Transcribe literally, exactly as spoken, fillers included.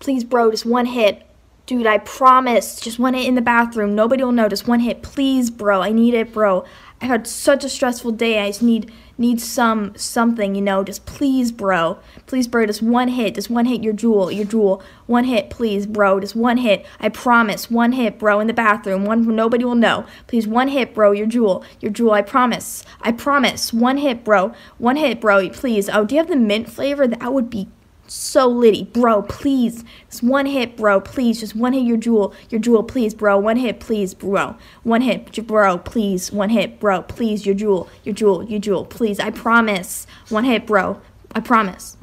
Please, bro, just one hit. Dude, I promise. Just one hit in the bathroom. Nobody will know. Just one hit. Please, bro. I need it, bro. I had such a stressful day. I just need need some something, you know. Just please, bro. Please, bro. Just one hit. Just one hit. Your jewel. Your jewel. One hit, please, bro. Just one hit. I promise. One hit, bro. In the bathroom. One. Nobody will know. Please, one hit, bro. Your jewel. Your jewel. I promise. I promise. One hit, bro. One hit, bro. Please. Oh, do you have the mint flavor? That would be so litty, bro, please. Just one hit, bro, please. Just one hit, your jewel. Your jewel, please, bro. One hit, please, bro. One hit, bro, please. One hit, bro, please. Your jewel. Your jewel. Your jewel, please. I promise. One hit, bro. I promise.